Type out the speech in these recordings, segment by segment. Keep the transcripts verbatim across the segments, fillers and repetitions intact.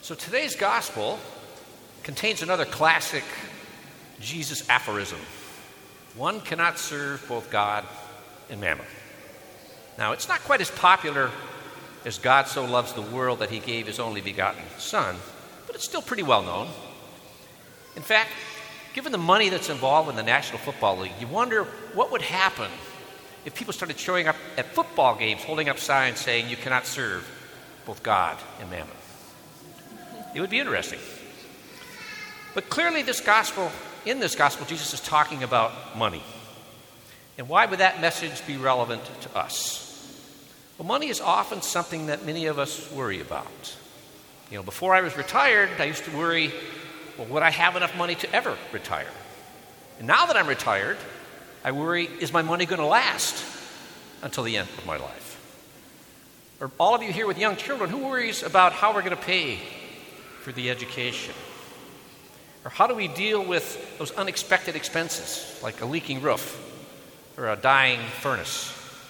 So today's gospel contains another classic Jesus aphorism. One cannot serve both God and mammon. Now, it's not quite as popular as God so loves the world that he gave his only begotten Son, but it's still pretty well known. In fact, given the money that's involved in the National Football League, you wonder what would happen if people started showing up at football games holding up signs saying you cannot serve both God and mammon. It would be interesting. But clearly this gospel, in this gospel, Jesus is talking about money. And why would that message be relevant to us? Well, money is often something that many of us worry about. You know, before I was retired, I used to worry, well, would I have enough money to ever retire? And now that I'm retired, I worry, is my money going to last until the end of my life? Or all of you here with young children, who worries about how we're going to pay for the education? Or how do we deal with those unexpected expenses, like a leaking roof or a dying furnace?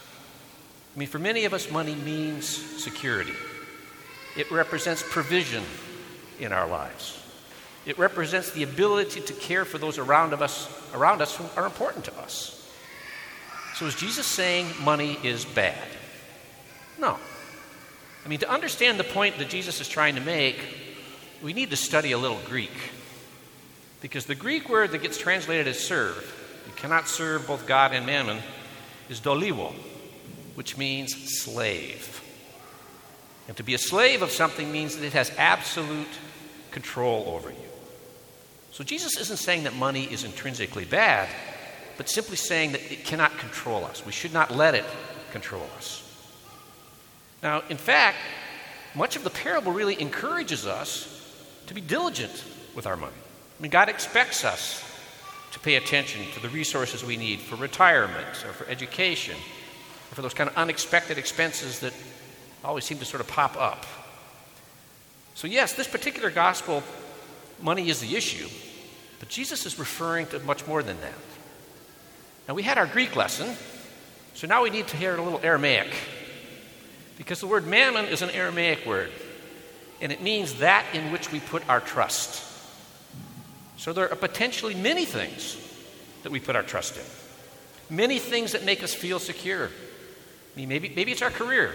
I mean, for many of us, money means security. It represents provision in our lives. It represents the ability to care for those around of us, around us who are important to us. So is Jesus saying money is bad? No. I mean, to understand the point that Jesus is trying to make, we need to study a little Greek. Because the Greek word that gets translated as serve, you cannot serve both God and mammon, is doliwo, which means slave. And to be a slave of something means that it has absolute control over you. So Jesus isn't saying that money is intrinsically bad, but simply saying that it cannot control us. We should not let it control us. Now, in fact, much of the parable really encourages us to be diligent with our money. I mean, God expects us to pay attention to the resources we need for retirement or for education or for those kind of unexpected expenses that always seem to sort of pop up. So yes, this particular gospel, money is the issue, but Jesus is referring to much more than that. Now, we had our Greek lesson, so now we need to hear a little Aramaic, because the word mammon is an Aramaic word, and it means that in which we put our trust. So there are potentially many things that we put our trust in, many things that make us feel secure. I mean, maybe, maybe it's our career,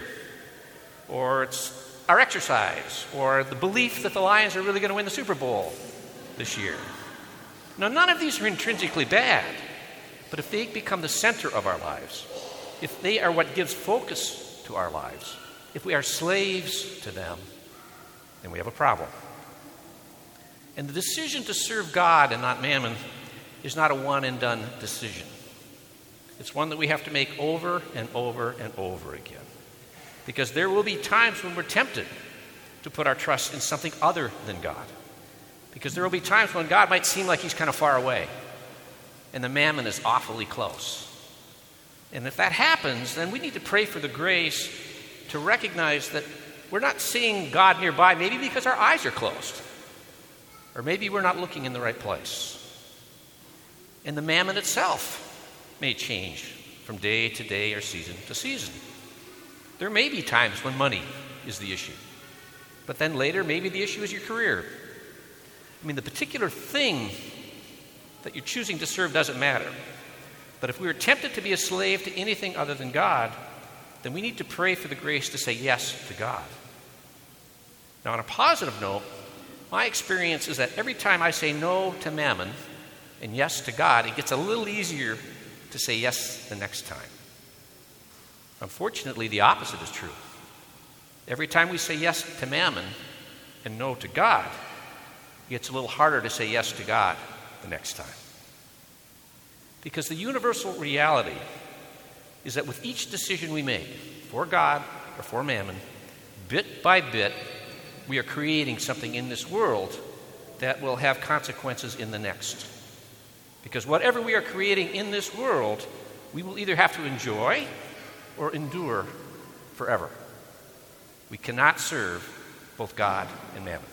or it's our exercise, or the belief that the Lions are really going to win the Super Bowl this year. Now, none of these are intrinsically bad, but if they become the center of our lives, if they are what gives focus to our lives, if we are slaves to them, then we have a problem. And the decision to serve God and not mammon is not a one-and-done decision. It's one that we have to make over and over and over again. Because there will be times when we're tempted to put our trust in something other than God. Because there will be times when God might seem like he's kind of far away and the mammon is awfully close. And if that happens, then we need to pray for the grace to recognize that we're not seeing God nearby, maybe because our eyes are closed. Or maybe we're not looking in the right place. And the mammon itself may change from day to day or season to season. There may be times when money is the issue. But then later, maybe the issue is your career. I mean, the particular thing that you're choosing to serve doesn't matter. But if we are tempted to be a slave to anything other than God, then we need to pray for the grace to say yes to God. Now, on a positive note, my experience is that every time I say no to mammon and yes to God, it gets a little easier to say yes the next time. Unfortunately, the opposite is true. Every time we say yes to mammon and no to God, it gets a little harder to say yes to God the next time. Because the universal reality is that with each decision we make, for God or for mammon, bit by bit, we are creating something in this world that will have consequences in the next. Because whatever we are creating in this world, we will either have to enjoy or endure forever. We cannot serve both God and mammon.